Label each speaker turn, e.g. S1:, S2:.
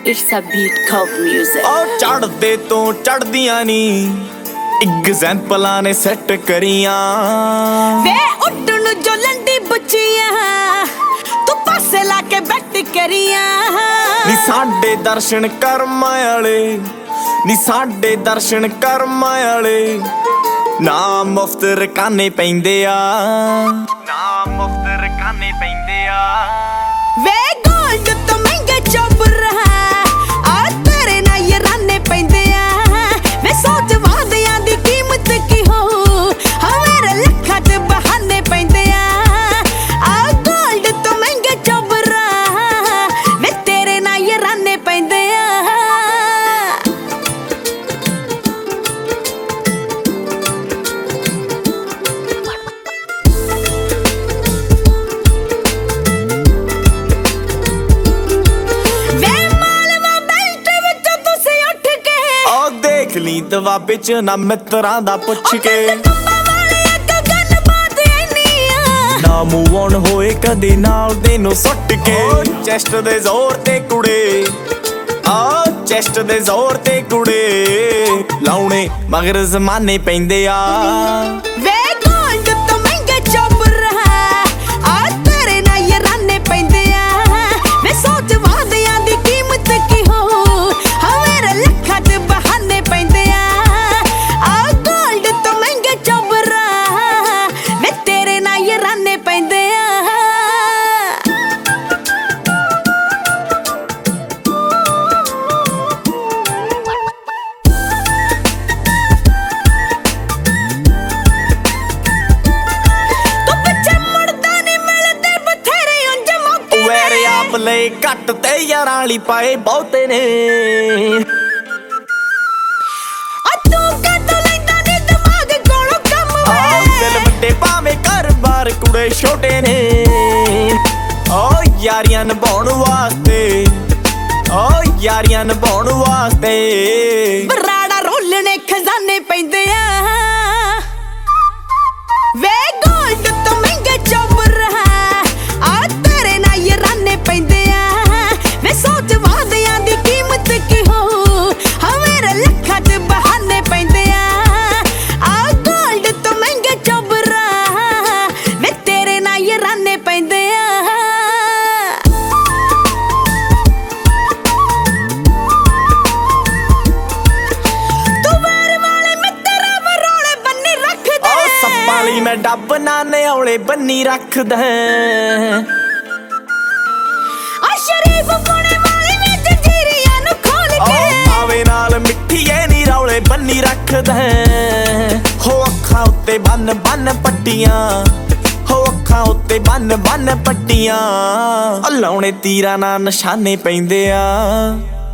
S1: It's a beat called music.
S2: ओ चढ़दे तो चढ़दियां नी एग्जाम्पलां ने set करियां
S1: वे उठन जो लंडी बुच्चियां तू पासे लाके बैठ करियां
S2: नी साडे दर्शन कर्म वाले नी साडे दर्शन कर्म वाले ना मुफ्त रकाने पैंदे आ ना मुफ्त रकाने पैंदे आ
S1: वे गोल्ड तो महंगे चोबरा आ तेरे ना ये राने पैंदे आ वे सोच वादियां दी कीमत की हो हमारे लखा ते बहाने पैंदे आ गोल्ड तो महंगे चोबरा वे तेरे ना ये राने पैंदे आ
S2: ली दवाबे च ना मित्रां दा पुछ के ना मूव ऑन होए कदे नाल दे नो सुट के चेस्ट दे जोर ते कुड़े आ चेस्ट दे जोर ते कुड़े लाउणे मगर जमाने पैंदे आ
S1: वे गोल्ड तो महंगे चोबरा आ तेरे ना ये राने पैंदे आ वे सोच वादियां दी कीमत की हो हमारे लखा ते बहाने पैंदे आ गोल्ड तो महंगे चोबरा वे तेरे ना ये राने पैंदे आ
S2: ਲਈ ਘੱਟ ਤੇ ਯਾਰਾਂ ਵਾਲੀ ਪਾਏ ਬਹੁਤੇ ਨੇ
S1: ਆ ਤੂੰ ਕੱਟ ਲੈਂਦਾ ਨੀ ਦਿਮਾਗ ਕੋਲੋਂ ਕੰਮ ਵੇ
S2: ਦਿਲ ਵੱਡੇ ਭਾਵੇਂ ਘਰ-ਬਾਰ ਕੁੜੇ ਛੋਟੇ ਨੇ ਓ ਯਾਰੀਆਂ ਨਿਭਾਉਣ ਵਾਸਤੇ ਓ ਯਾਰੀਆਂ ਨਿਭਾਉਣ ਵਾਸਤੇ
S1: ਬਰਾੜਾ ਰੋਲਣੇ ਖਜ਼ਾਨੇ ਪੈਂਦੇ ਆ ਵੇ ਗੋਲਡ ਤੋਂ ਮਹਿੰਗੇ ਚੋਬਰਾ ਆ ਤੇਰੇ ਨਾਲ ਇਹ ਰਾਨੇ ਪੈਂਦੇ ਆ ਵੇ ਸੋਚ ਵਾਦਿਆਂ ਦੀ ਕੀਮਤ ਕੀ ਹੋ ਹਮਾਰੇ ਲੱਖਾਂ ਤੇ ਬਹਾਨੇ ਪੈਂਦੇ ਆ ਗੋਲਡ ਤੋਂ ਮਹਿੰਗੇ ਚੋਬਰਾ ਵੇ ਤੇਰੇ ਨਾਲ ਇਹ ਰਾਨੇ ਪੈਂਦੇ ਆ
S2: ਪਾਲੀ ਮੈਂ ਡੱਬ ਨਾਨੇ ਔਲੇ ਬੰਨੀ ਰੱਖਦਾ
S1: ਆ ਸ਼ਰੀਫ ਪੁਣੇ ਵਾਲੀ ਵਿੱਚ ਜੀਰੀਆਂ ਨੂੰ ਖੋਲ ਕੇ
S2: ਆਵੇ ਨਾਲ ਮਿੱਠੀ ਐ ਨੀ ਰੌਲੇ ਬੰਨੀ ਰੱਖਦਾ ਹੋ ਅੱਖਾਂ ਉੱਤੇ ਬੰਨ ਬੰਨ ਪੱਟੀਆਂ ਹੋ ਅੱਖਾਂ ਉੱਤੇ ਬੰਨ ਬੰਨ ਪੱਟੀਆਂ ਲਾਉਣੇ ਤੀਰਾਂ ਨਾਲ ਨਿਸ਼ਾਨੇ ਪੈਂਦੇ ਆ